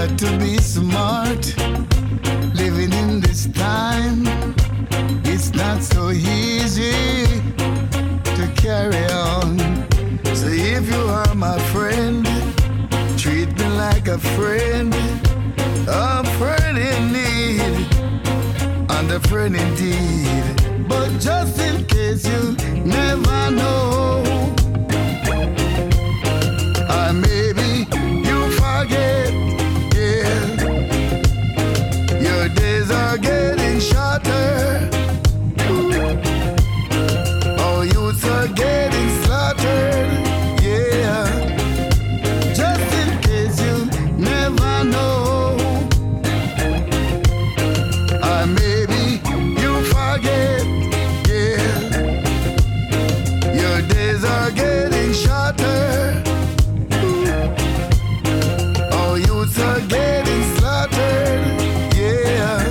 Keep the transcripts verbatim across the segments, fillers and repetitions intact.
got to be smart. Living in this time, it's not so easy to carry on. So if you are my friend, treat me like a friend, a friend in need, and a friend indeed. But just in case you never know, or maybe you forget, yeah, your days are getting shorter. Oh, youths are getting slaughtered, yeah. Just in case you never know, or maybe you forget, yeah, your days are getting shorter. Oh, youths are getting slaughtered, yeah.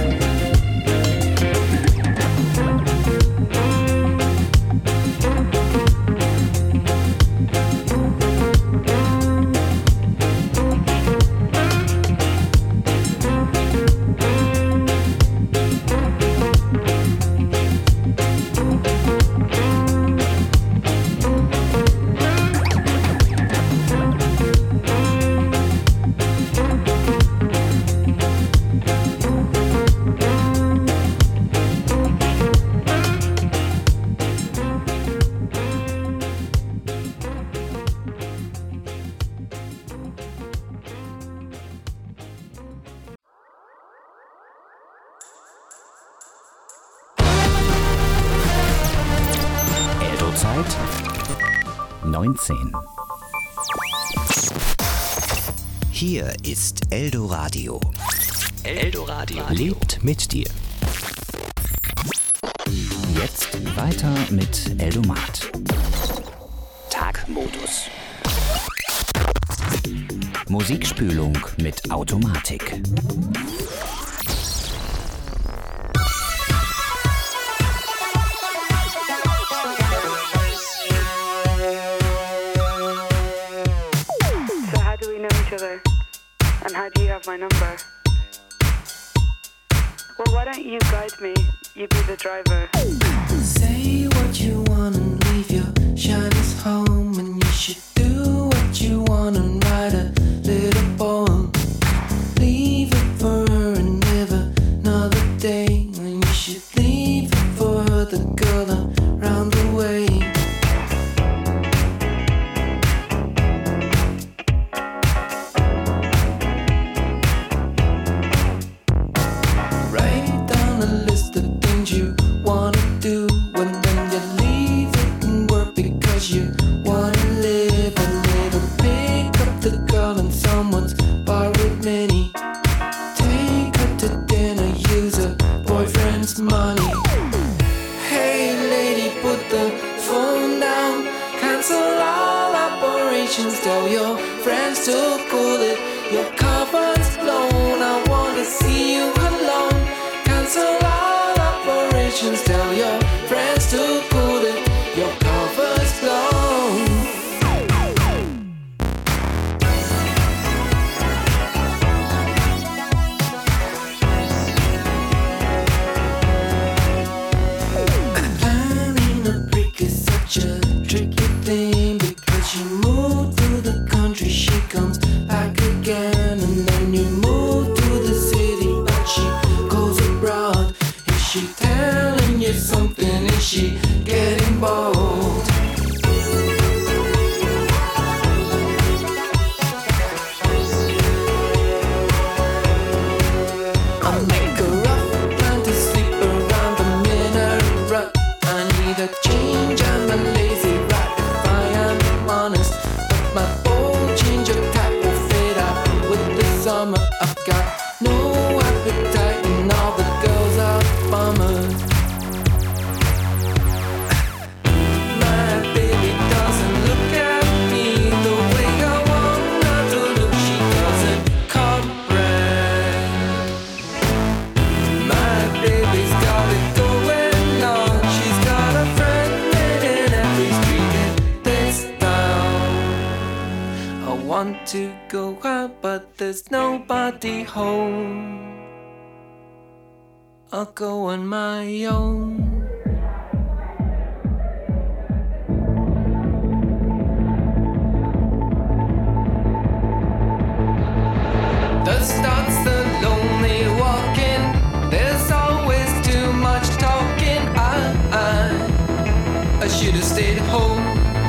Eldo-Zeit neunzehn. Hier ist Eldoradio. Eldoradio lebt mit dir. Jetzt weiter mit Eldomat. Tagmodus. Musikspülung mit Automatik. And how do you have my number? Well, why don't you guide me? You be the driver. Say what you want and leave your shyness home. And you should do what you want and write a little poem. Leave it for her and never another day. And you should leave it for her, the girl around the way. Tell your friends to cool it. Your cover's blown. I wanna see you alone. Cancel all operations. Tell your friends to cool it. Your cover's blown. Planning a break is such a tricky thing because you move. She comes back again. want to go out, but there's nobody home. I'll go on my own. That starts the lonely walking. There's always too much talking. I, I, I should have stayed home.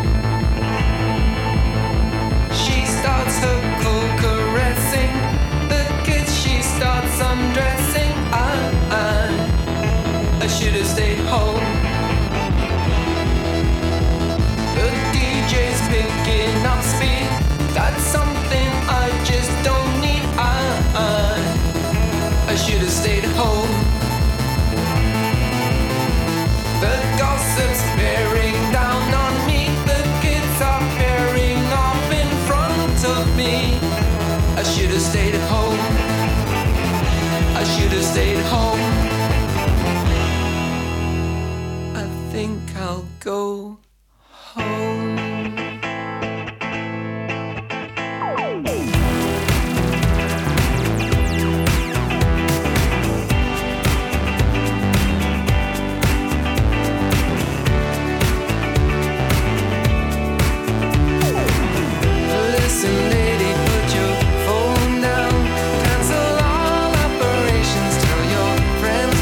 She starts her cool caressing. The kids she starts undressing. I, I, I should have stayed home. The D J's picking up speed. That's something I just don't need. I, I, I should have stayed home. The gossip's bearing down on me. The kids are pairing off in front of me. I should have stayed home. I should have stayed home. I think I'll go home.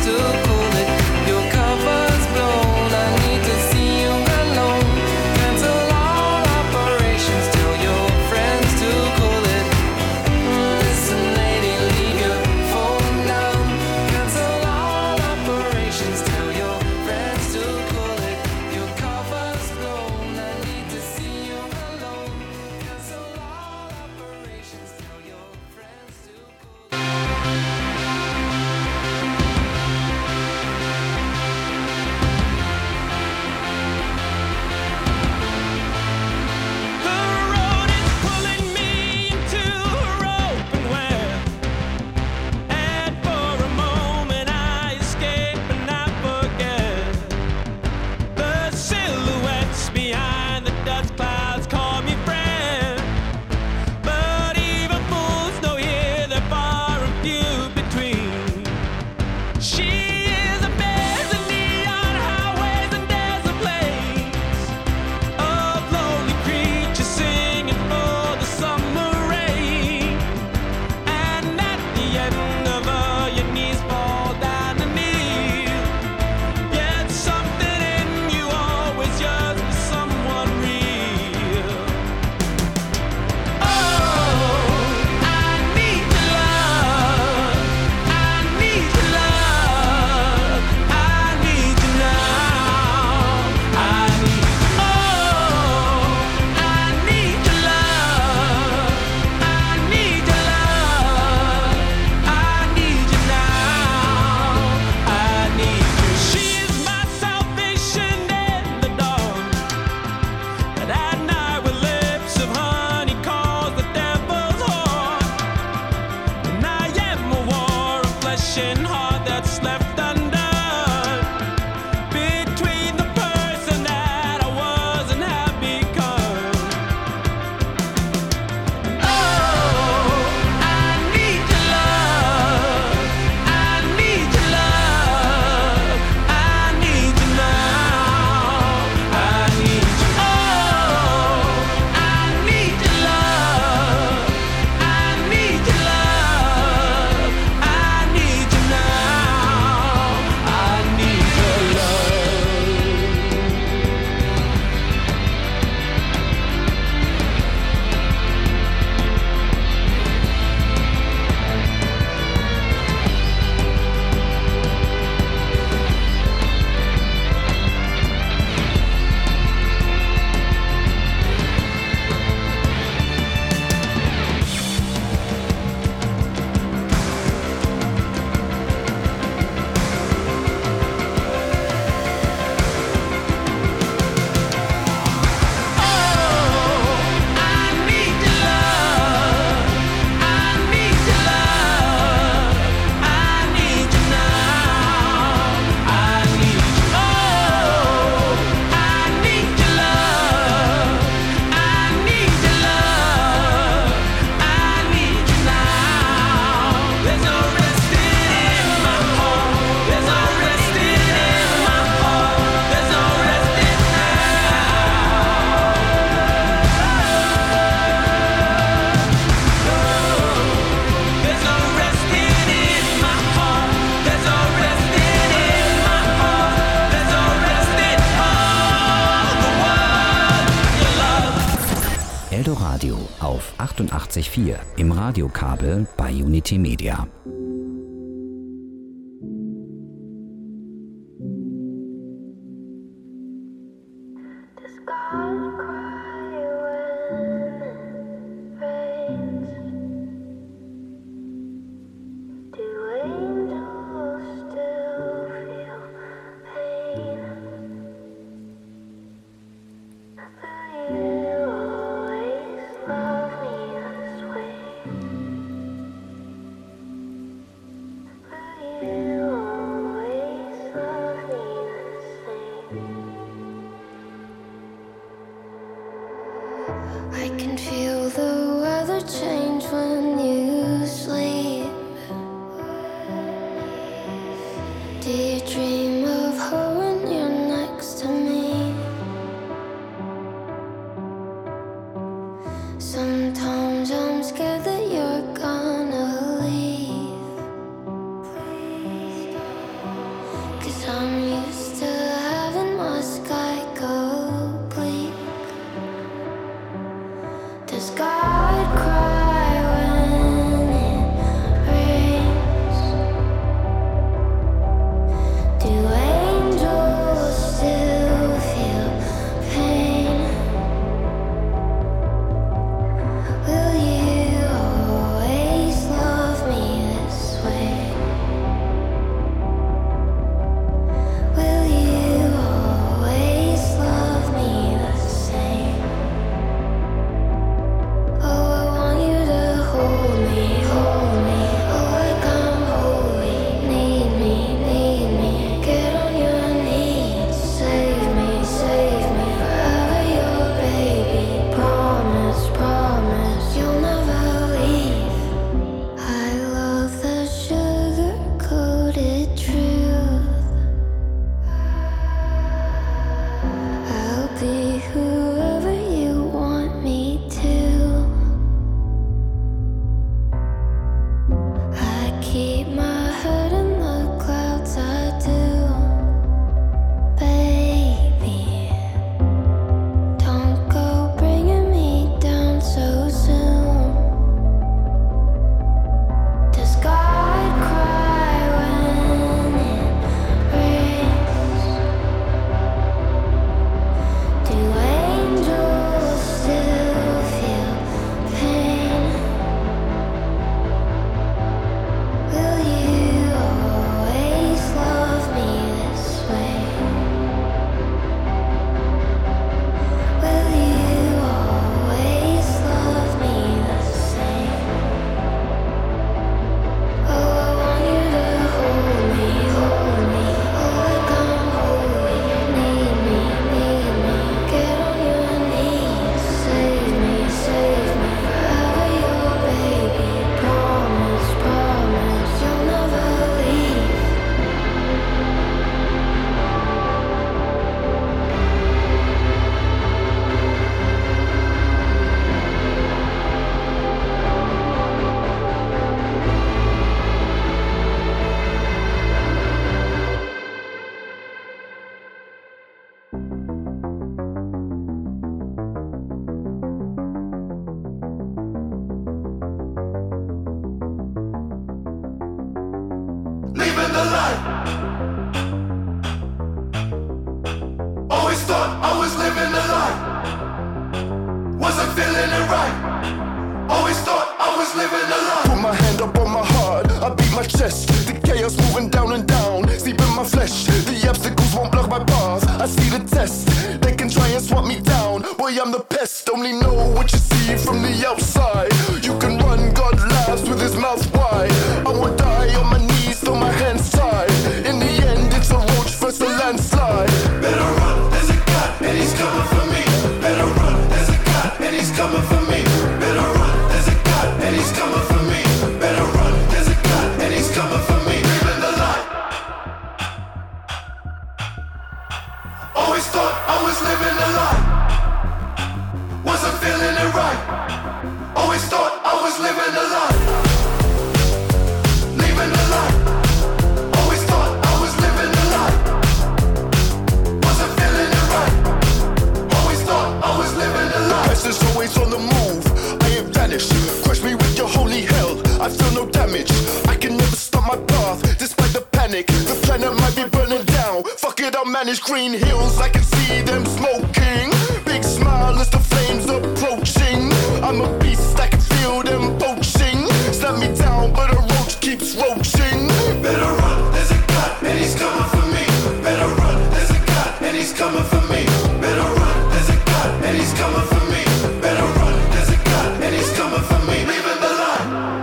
Cancel auf achtundachtzig Komma vier im Radiokabel bei Unity Media. I can feel the weather change when you sleep. Do you dream of her when you're next to me? Sometimes I'm scared that you're gonna leave, 'cause I'm used to having my sky go bleak. Does God cry when it rains? Do angels still feel pain? Will you always love me this way? Will you always love me the same? Oh, I want you to hold me, hold me. Oh, like I'm holy. Need me, need me. Get on your knees. Save me, save me. Forever your baby. Promise, promise you'll never leave. I love the sugar-coated truth. I'll be whoever you want me to. I keep my head in the clouds, I do. Baby, don't go bringing me down so soon. Does God cry when it rains? Do angels still feel pain? Will you always love me this way? Will you always love me the same? Oh, I want you to hold me, hold me. Oh, like I'm holy. Need me, need me. Get on your knees. Save me, save me. Forever your baby. Promise, promise you'll never leave. Living the life. Always thought I was living the life. Wasn't feeling it right. Always thought I was living the life. Put my hand up on my heart, I beat my chest. The chaos moving down and down, deep in my flesh. The obstacles won't block my path. I see the test. They can try and swat me down. Boy, I'm the pest. Only know what you see from the outside. You can run, God laughs with his mouth wide. I will die on my knees, throw my hands tied. In the end, it's a roach versus a landslide. Better run, there's a God, and he's coming for me. Better run, there's a God, and he's coming for me. Better run, there's a God, and he's coming for me. Better run, there's a God, and he's coming for me. Living the life. Always thought I was living the life. Wasn't feeling it right. Always vanish. Crush me with your holy hell, I feel no damage. I can never stop my path, despite the panic. The planet might be burning down, fuck it, I'll manage. Green hills, I can see them smoking. Big smile as the flames approaching. I'm a beast, I can feel them poaching. Snap me down, but a roach keeps roaching. Better run, there's a God, and he's coming for me. Better run, there's a God, and he's coming for me. Better run, there's a God, and he's coming for me. Better run, there's a God, and he's coming for me. Leaving the line.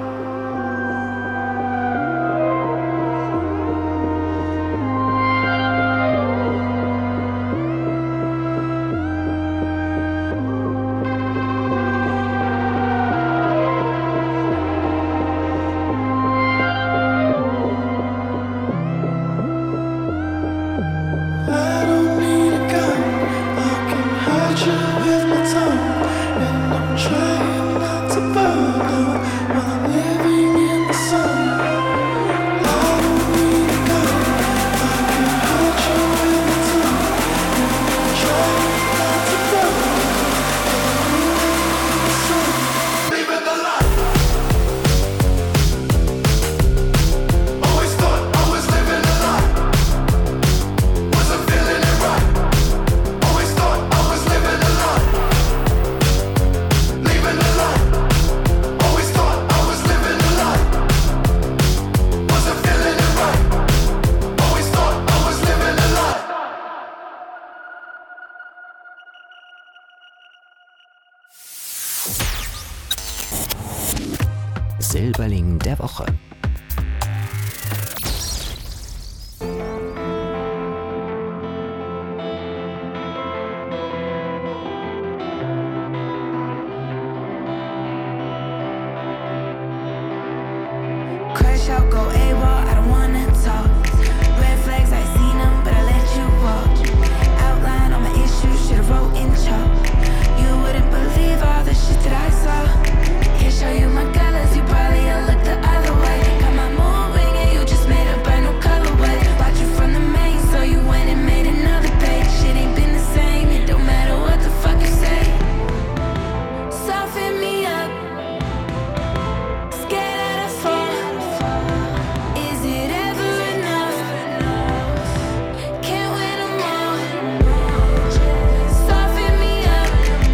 Silberling der Woche. Crash out, go AWOL, I don't wanna talk. Red flags, I seen them, but I let you walk. Outline all my issues, should've wrote in chalk. You wouldn't believe all the shit that I saw. Can't show you my colors, you probably will look the other way. Got my mood ringing, you just made a brand new colorway. Watch you from the main, so you went and made another page. Shit ain't been the same, it don't matter what the fuck you say. Soften me up, scared out of fall. Is it ever enough? Can't win them all. Soften me up,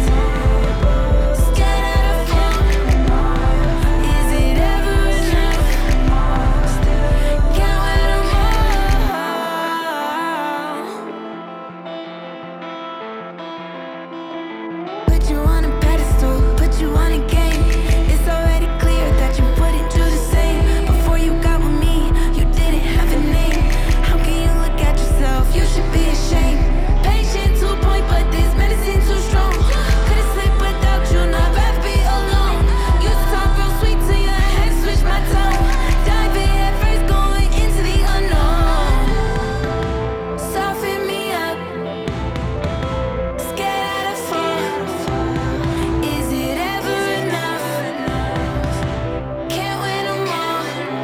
scared out of fall. Is it ever enough? Can't win them all. Put you on a pedestal, put you on a game. It's already clear that you wouldn't do the same. Before you got with me, you didn't have a name. How can you look at yourself? You should be ashamed. Patient to a point, but this medicine too strong. Couldn't sleep without you, not rather be alone. Used to talk real sweet to you, I had to switch my tone. Dive in head first, going into the unknown. Soften me up, scared out of fall. Is it ever enough? Can't win them all.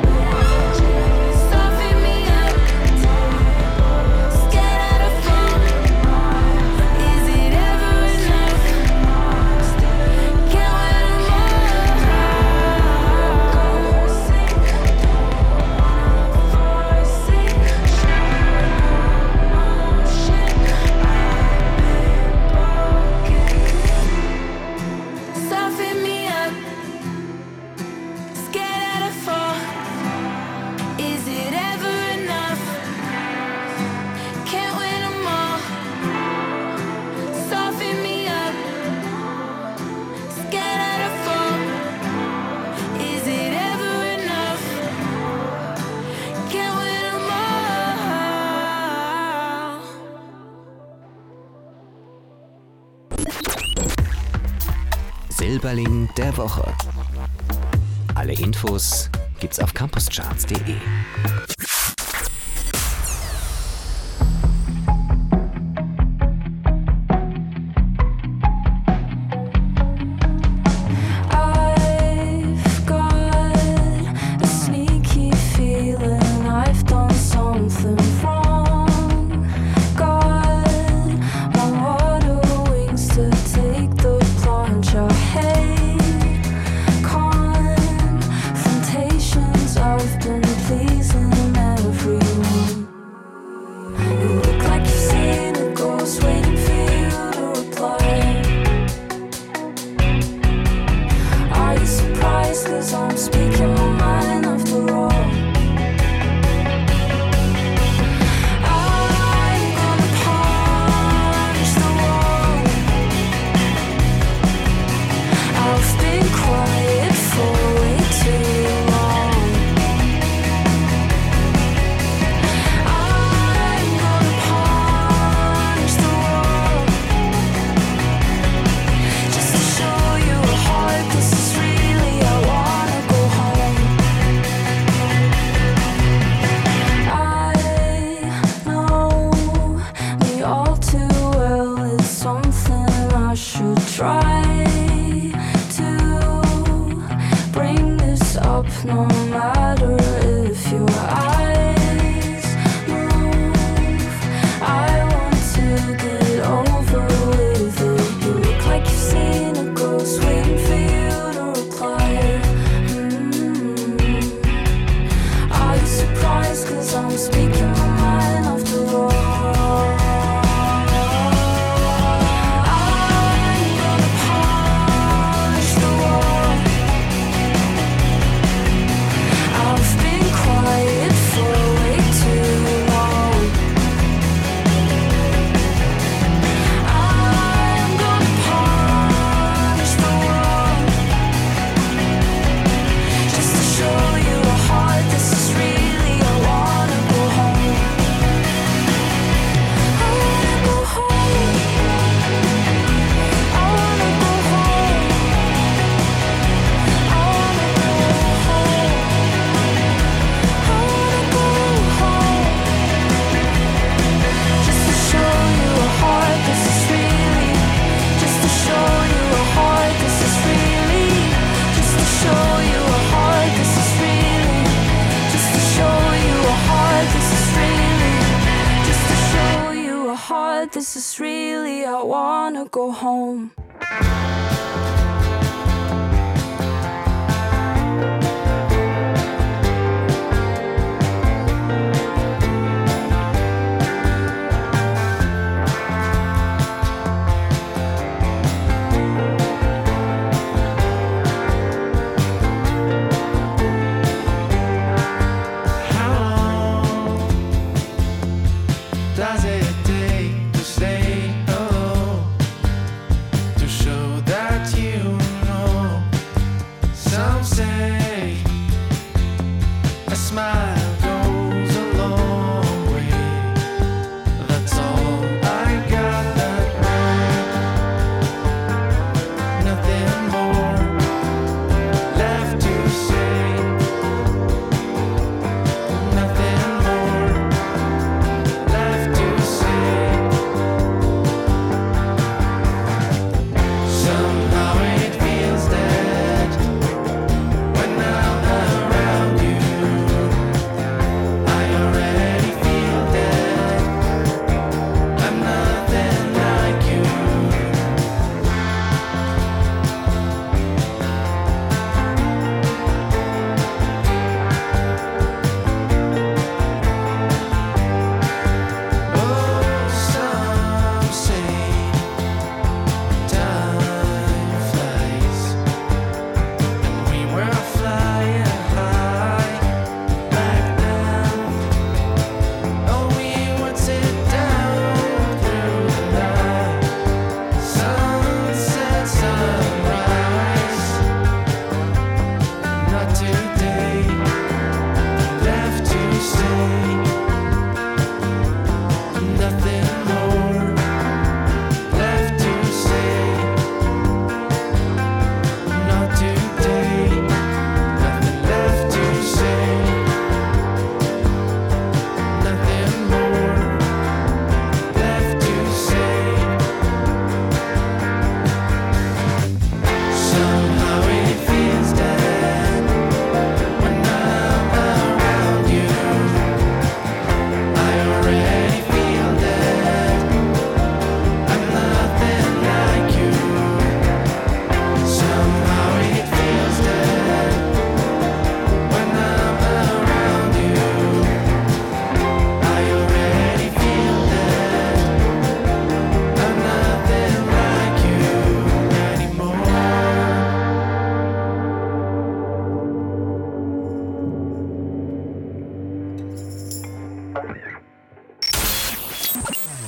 Soften me up, scared out of fall. Is it ever enough? Can't win them all. Soften me up, scared out of fall. Is it ever enough? Can't win them all. Soften me up, scared out of fall. Is it ever enough? Can't win them all. Silberling der Woche. Alle Infos gibt's auf campuscharts punkt de. I've got a sneaky feeling I've done something wrong. Got my water wings to take the plunge. I hate 'cause I'm speaking my mind after all. I'm gonna punch the wall. I've been quiet for way too long. I'm gonna punch the wall. Just to show you a heart, this is really, I wanna go home. I know me all too well, it's something I should try to bring this up, no matter if your eyes move. I want to get over with it. You look like you've seen a ghost, waiting for you to reply. Mm. Are you surprised 'cause I'm speaking my mind after all? I'm gonna punch the wall. I've been quiet for way too long. I'm gonna punch the wall. Just to show you a heart, this is really, I wanna go home. I wanna go home. I wanna go home. I wanna go home. I wanna go home. Just to show you a heart, this is really. Just to show you a heart, this is really. Just to show you a heart, this is really. Just to show you a heart, this is really. Just to show you a heart, this is really, I wanna go home. How long does it take to say hello? To show that you know. Some say a smile goes a long way. That's all I got that night. Nothing more left to say. Nothing more left to say. Somehow it feels dead when I'm around you. I already feel dead. I'm nothing like you. Oh, some say time flies, and we were flying high back then. Oh, we would sit down through the night, sunset, sunrise. Not today, left to say. Nothing more left to say. Not today. Nothing left to say. Nothing more left to say. Somehow it feels dead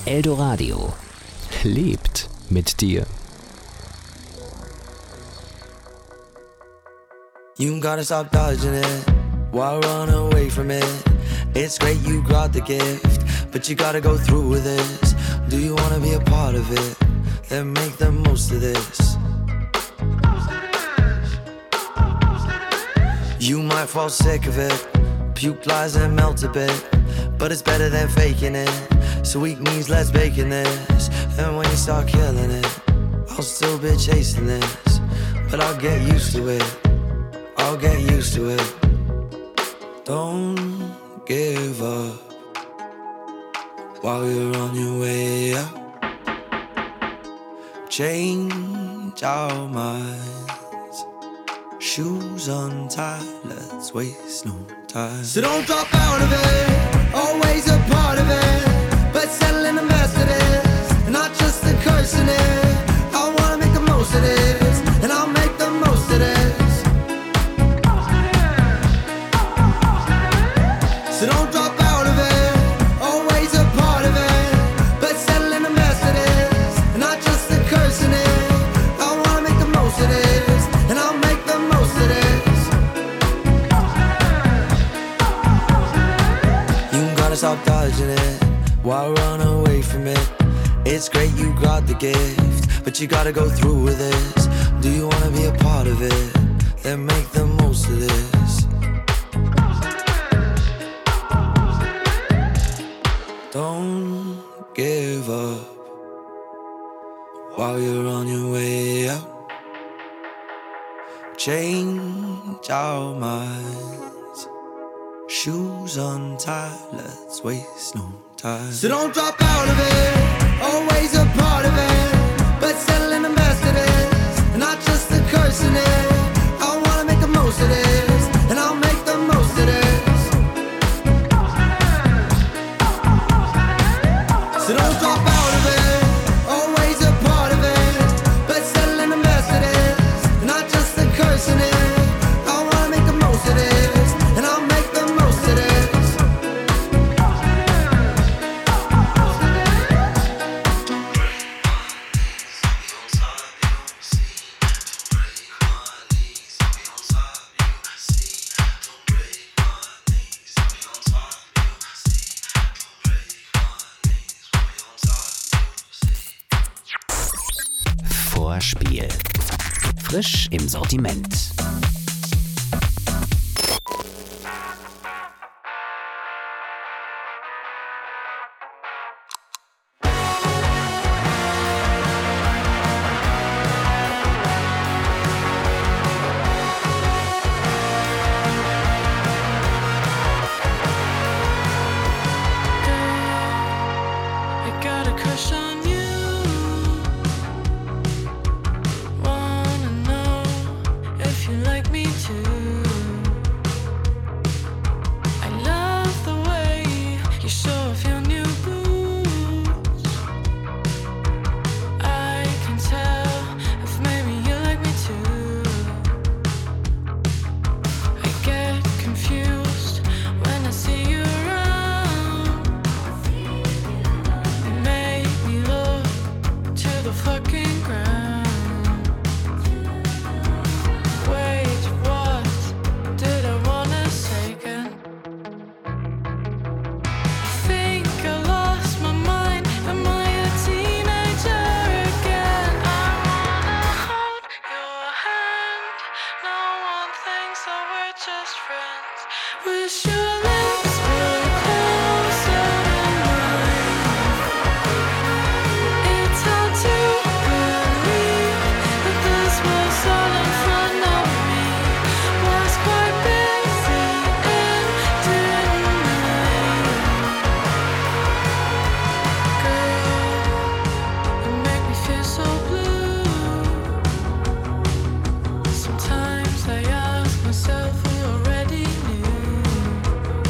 Eldoradio lebt mit dir. You gotta stop dodging it. Why run away from it? It's great you got the gift, but you gotta go through with this. Do you wanna be a part of it? Then make the most of this. You might fall sick of it, puke lies and melt a bit, but it's better than faking it. So weak knees, let's bake in this. And when you start killing it, I'll still be chasing this, but I'll get used to it. I'll get used to it. Don't give up while you're on your way up. Change our minds, shoes untied, let's waste no time. So don't drop out of it, always a part of it, but settle in the mess of this, not just the curse in it. I wanna make the most of this, and I'll make the most of this. So don't drop out of it, always a part of it, but settle in the mess of this, not just the curse in it. I wanna make the most of this, and I'll make the most of this. You gotta stop dodging it, why run away from it? It's great you got the gift, but you gotta go through with this. Do you wanna be a part of it? Then make the most of this. Don't give up while you're on your way out. Change our minds, shoes untied, let's waste no time. So don't drop out of it, always a part of it, but settle in the mess of this, not just the curse in it. I wanna make the most of this, and I'll make the most of this. So don't drop out of it, always a part of it, but settle in the mess of this, not just the curse in it. I wanna make the most of this, and I'll make the most of this. Vorspiel. Frisch im Sortiment. I got a crush on you. Wanna know if you like me too. I love the way you show off your new boots. I can tell if maybe you like me too. I get confused when I see you around. You make me look to the fucking ground. Wait, what did I wanna say again? I think I lost my mind. Am I a teenager again? I wanna hold your hand. No one thinks that we're just friends. Wish your lips were closer than mine. It's hard to believe that this was all in front of me. Was quite busy in denial. Girl, you make me feel so blue. Sometimes I ask myself who already knew.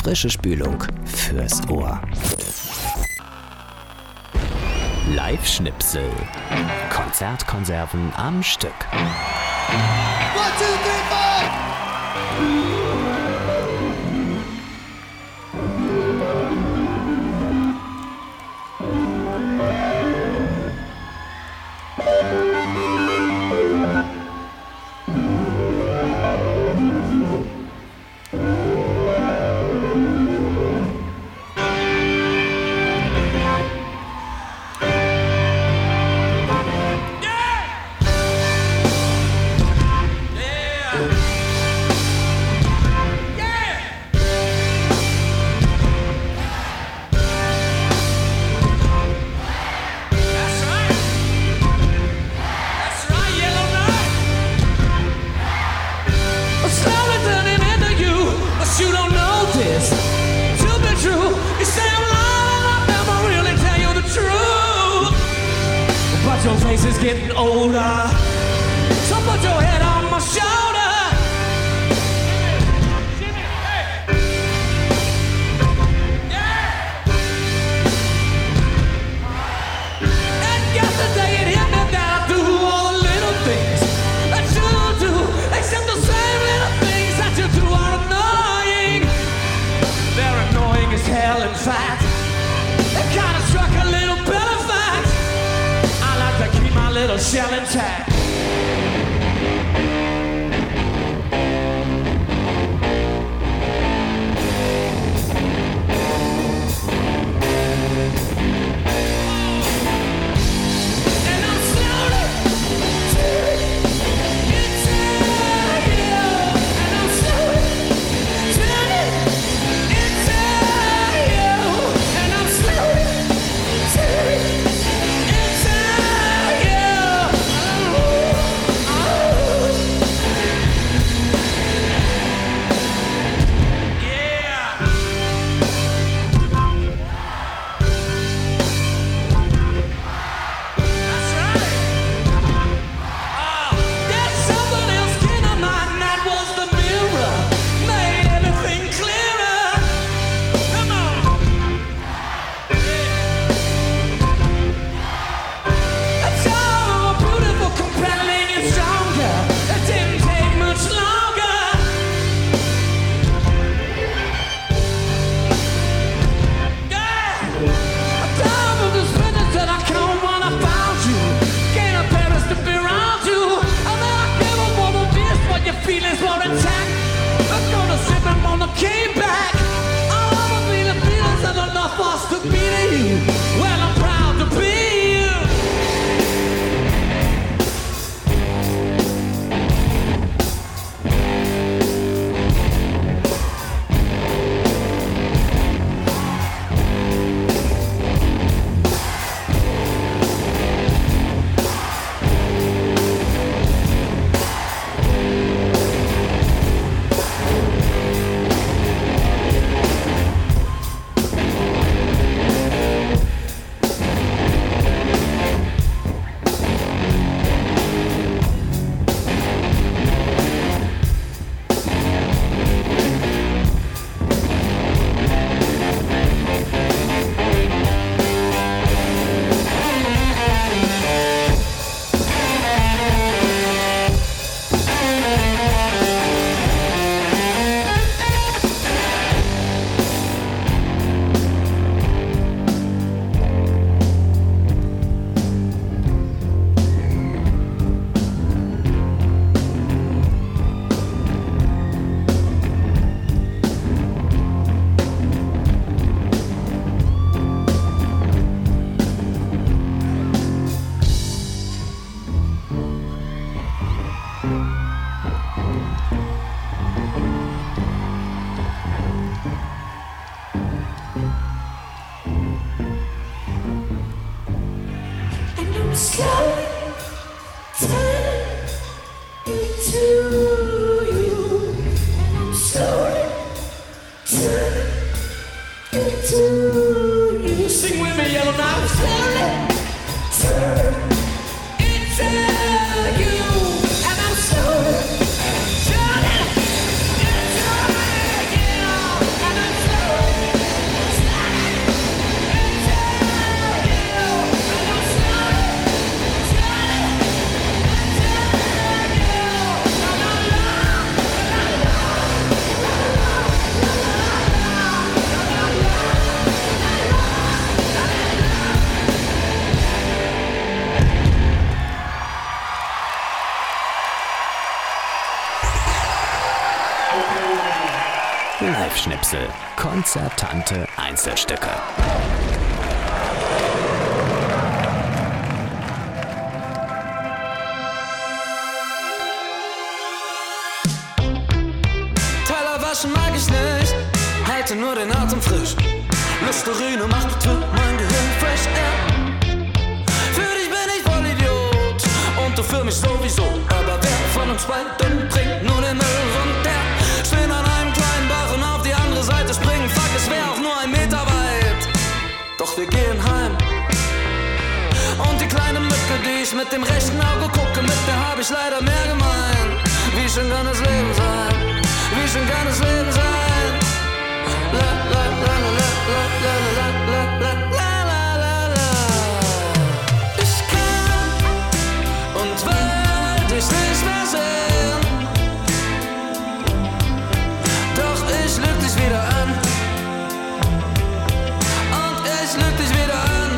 frische Spülung fürs Ohr. Live-Schnipsel. Konzertkonserven am Stück. One, two, three, four! Is getting older, so put your head on my shoulder. Yeah. And yesterday it hit me that I do all the little things that you do, except the same little things that you do are annoying. They're annoying as hell, in fact. It kinda struck a little better fact. Keep my little shell intact. And I'm slowly turning into you. And I'm slowly turning into you. And I'm slowly turning into feelings were attacked. I'm gonna sip him on the came back. All of the feeling feelings and enough for us to be to you. Well, I'm proud to be you. Sing with me, Yellow Knife. Slowly turn into you, and I'm slowly turning into you, and I'm slowly. Live-Schnipsel, konzertante Einzelstücke. Teller waschen mag ich nicht, halte nur den Atem frisch. Listerine macht bitte mein Gehirn fresh air. Für dich bin ich voll Idiot und du für mich sowieso. Aber wer von uns beiden bringt nur den Müll runter? Stehen an einem kleinen Bach und auf die andere Seite springen. Fuck, es wär auch nur ein Meter weit. Doch wir gehen heim. Und die kleine Mücke, die ich mit dem rechten Auge gucke, mit der hab ich leider mehr gemein. Wie schön kann das Leben sein? Wie schön kann das Leben sein? La la la la la la la la la la la la la. Ich kann und will dich nicht mehr sehen. Doch ich lüg dich wieder an. Und ich lüg dich wieder an.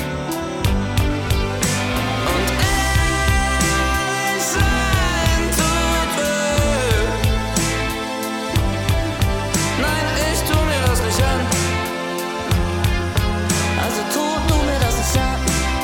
Und ehrlich sein tut weh. Nein, ich tu mir das nicht an. Also tu du mir das nicht an.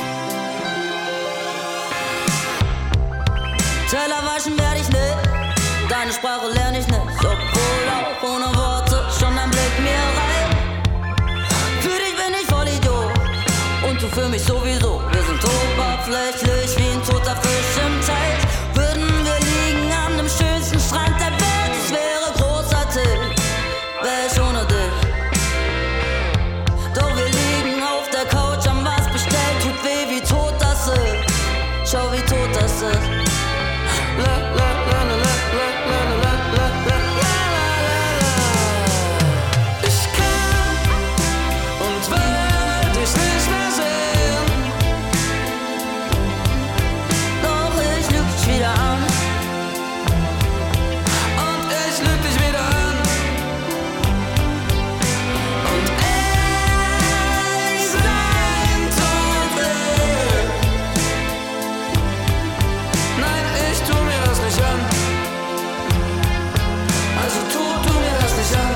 Teller waschen werde ich nicht, deine Sprache lerne ich nicht. Obwohl auch ohne Worte schon ein Blick mir reicht. Für dich bin ich voll Idiot und du für mich sowieso. Wir sind oberflächlich wie ein toter Fisch im Teich. Würden wir liegen an dem schönsten Strand der Welt, es wäre großartig, wär ich ohne dich. Doch wir liegen auf der Couch, haben was bestellt, tut weh, wie tot das ist. Schau, wie tot das ist. La la la la la la la la la la la. Ich kann und will dich nicht mehr sehen. Doch ich lüg dich wieder an. Und ich lüg dich wieder an. Und ehrlich sein tut weh. Nein, ich tu mir das nicht an. Also tu du mir das nicht an.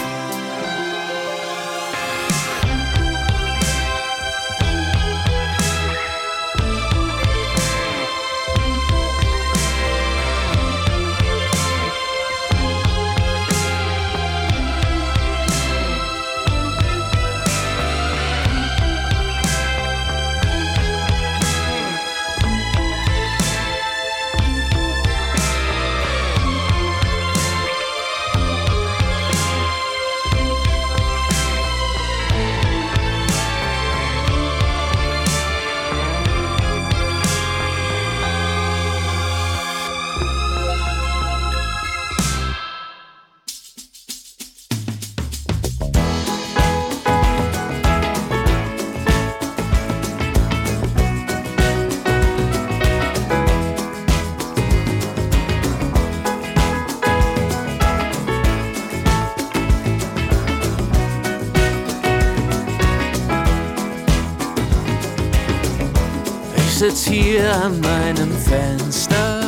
Ich sitz hier an meinem Fenster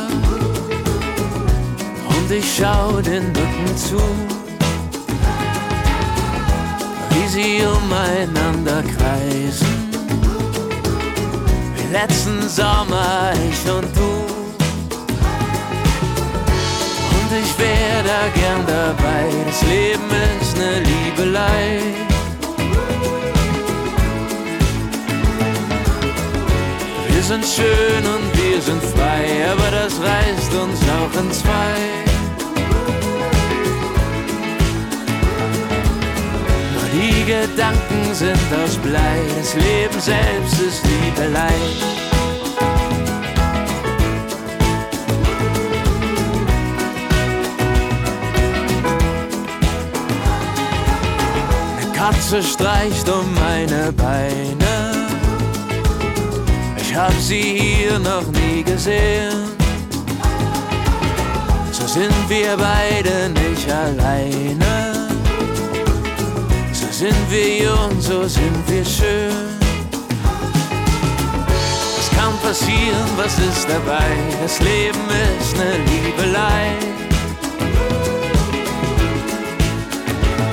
und ich schau den Mücken zu, wie sie umeinander kreisen, wie letzten Sommer ich und du. Und ich wär da gern dabei, das Leben ist ne Liebelei. Wir sind schön und wir sind frei, aber das reißt uns auch in zwei. Nur die Gedanken sind aus Blei, das Leben selbst ist Liebelei. Eine Katze streicht um meine Beine. Ich hab sie hier noch nie gesehen. So sind wir beide nicht alleine. So sind wir jung, so sind wir schön. Was kann passieren, was ist dabei? Das Leben ist ne Liebelei.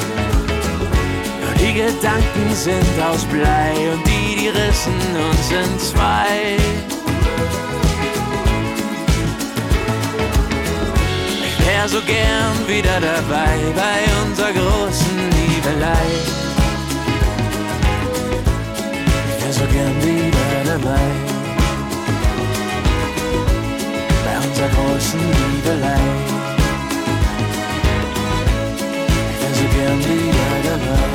Gedanken sind aus Blei und die, die rissen uns in zwei. Ich wär so gern wieder dabei bei unserer großen Liebelei. Ich wär so gern wieder dabei bei unserer großen Liebelei. Ich wär so gern wieder dabei.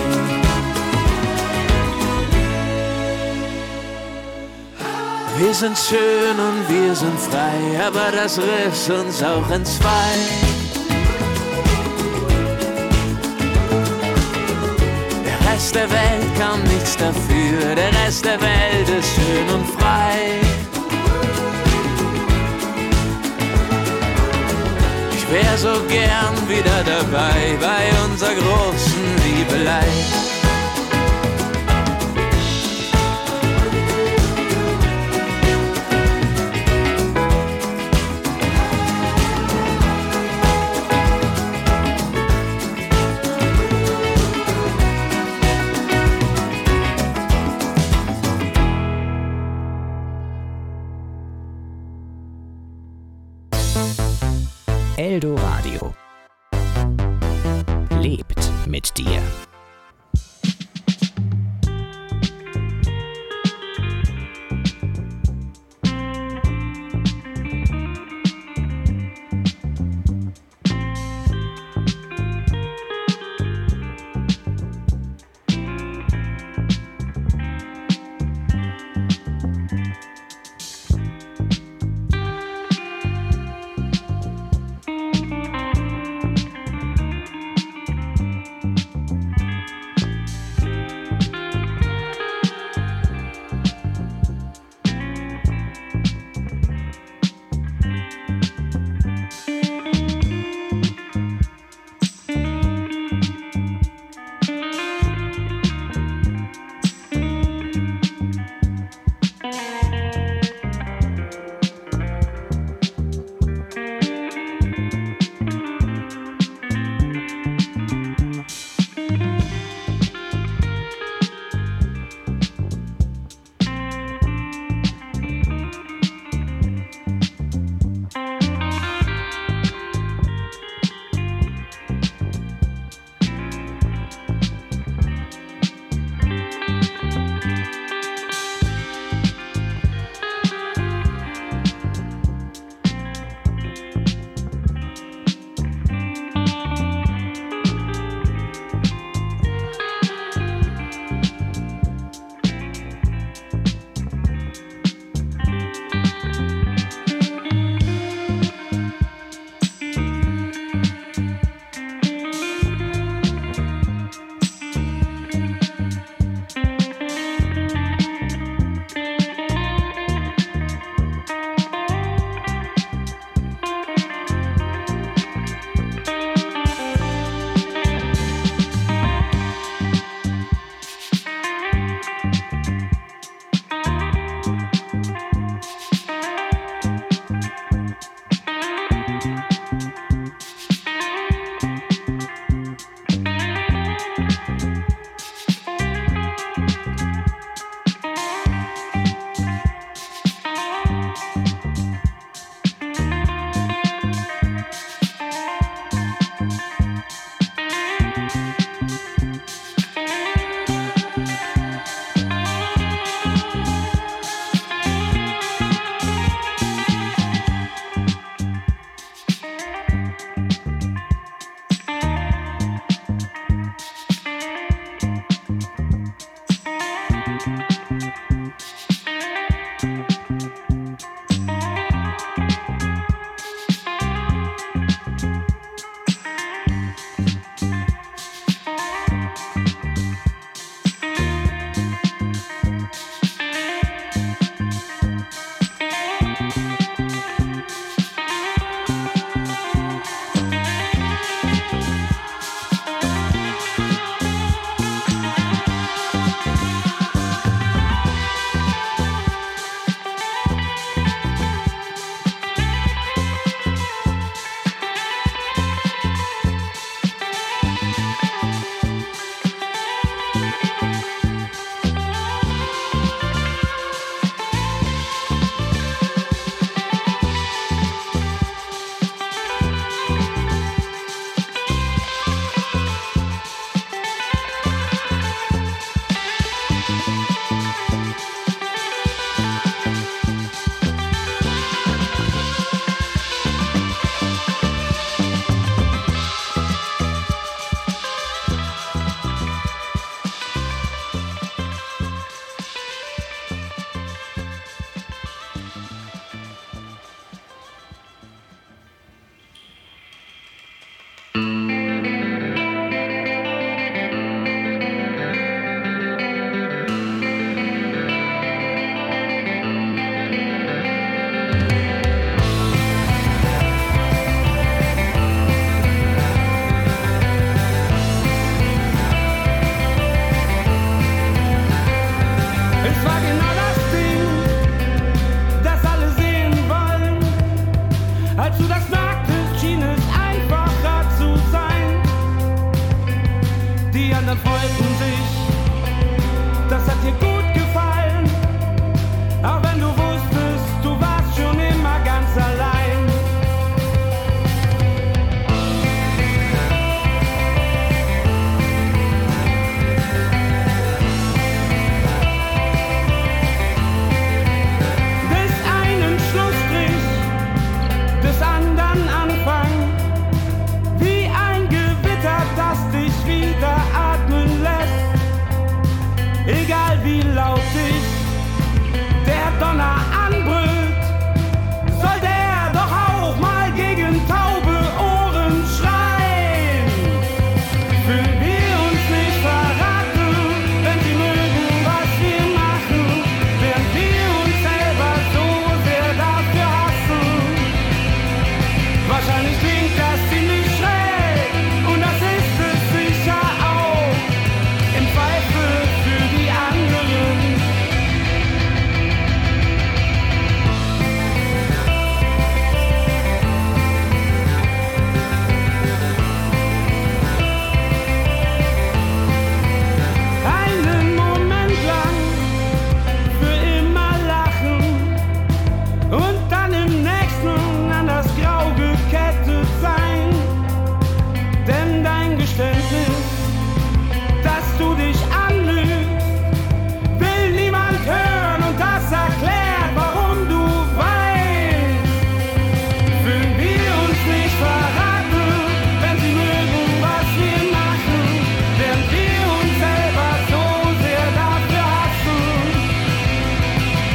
Wir sind schön und wir sind frei, aber das riss uns auch in zwei. Der Rest der Welt kann nichts dafür, der Rest der Welt ist schön und frei. Ich wär so gern wieder dabei bei unserer großen Liebelei. Eldoradio lebt mit dir.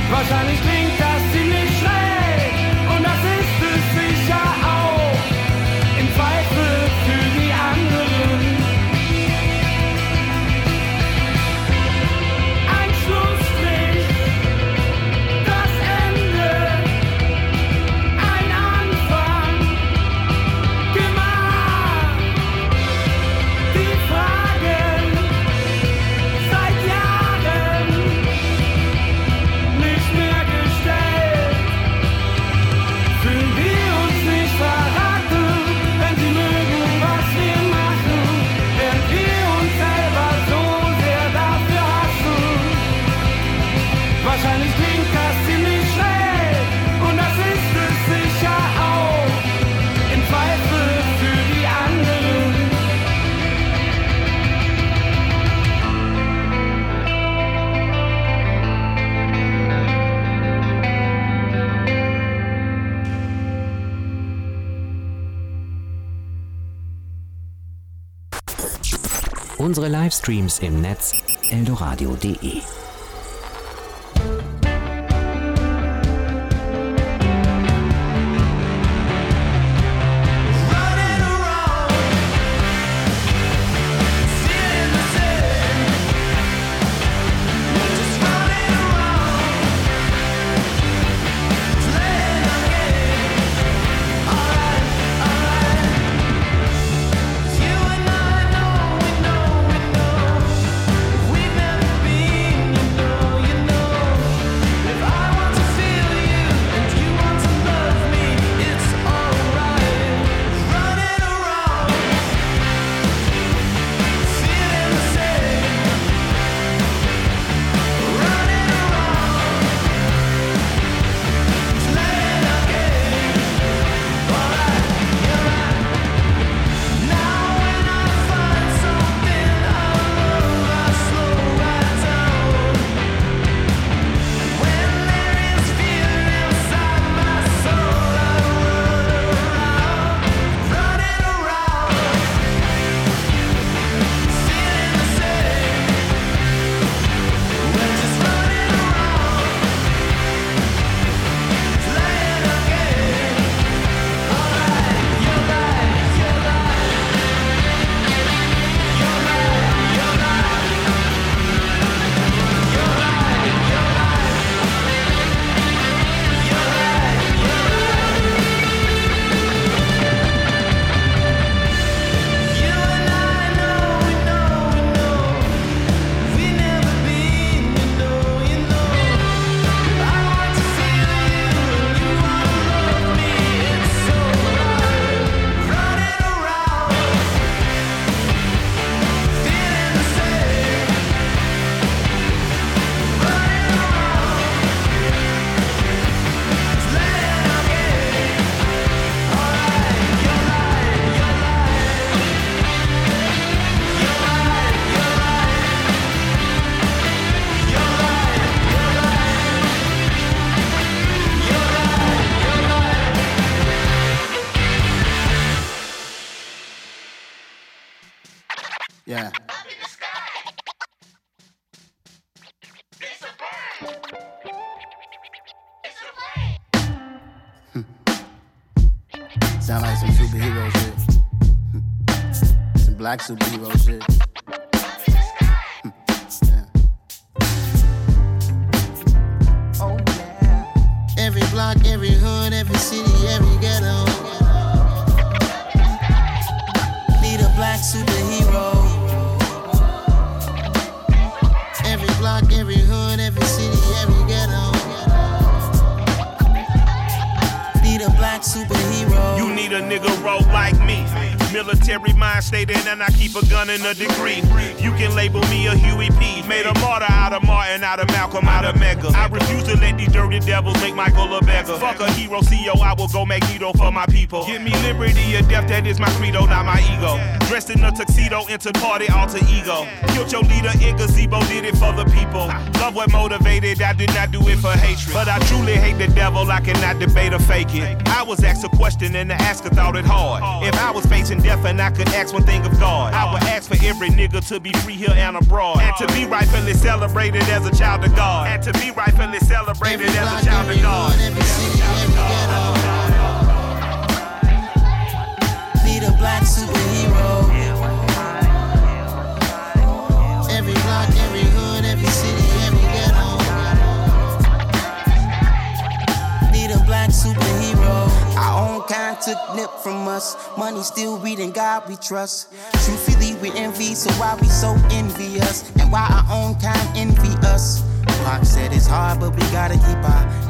Wahrscheinlich klingt das ziemlich schräg und das ist es sicher auch. Im Zweifel für die anderen. Ein Schlussstrich, das Ende, ein Anfang gemacht. Die Fragen seit Jahren nicht mehr gestellt. Fühlen wir uns nicht verraten, wenn sie mögen, was wir machen, während wir uns selber so sehr dafür hassen. Wahrscheinlich klingt das ziemlich schräg und das ist es sicher auch. Im Zweifel für die anderen. Unsere Livestreams im Netz eldoradio punkt de. Yeah. Sound like some superhero shit. Some black superhero shit. Yeah. Oh yeah. Every block, every hood, every city, every ghetto. Need a black superhero. Every block, every hood, every city, every ghetto. Need a black superhero. You need a nigga roll like me. Military mind stated, and I keep a gun in a degree. You can label me a Huey P. Made a martyr out of Martin, out of Malcolm, out of Mega. I refuse to let these dirty devils make Michael a beggar. Fuck a hero C E O, I will go Magneto for my people. Give me liberty or death, that is my credo, not my ego. Dressed in a tuxedo, entered party, alter ego. Killed your leader in gazebo, did it for the people. Love what motivated, I did not do it for hatred. But I truly hate the devil, I cannot debate or fake it. I was asked a question and the asker thought it hard. If I was facing deaf and I could ask one thing of God. I would ask for every nigga to be free here and abroad, and to be rightfully celebrated as a child of God, and to be rightfully celebrated every as block, a child every of God. Hood, every city, every ghetto. Need a black superhero. Every block, every hood, every city, every ghetto. Need a black superhero. Our own kind took nip from us. Money still reading God we trust. Truthfully we envy, so why we so envious? And why our own kind envy us? Pac said it's hard, but we gotta keep our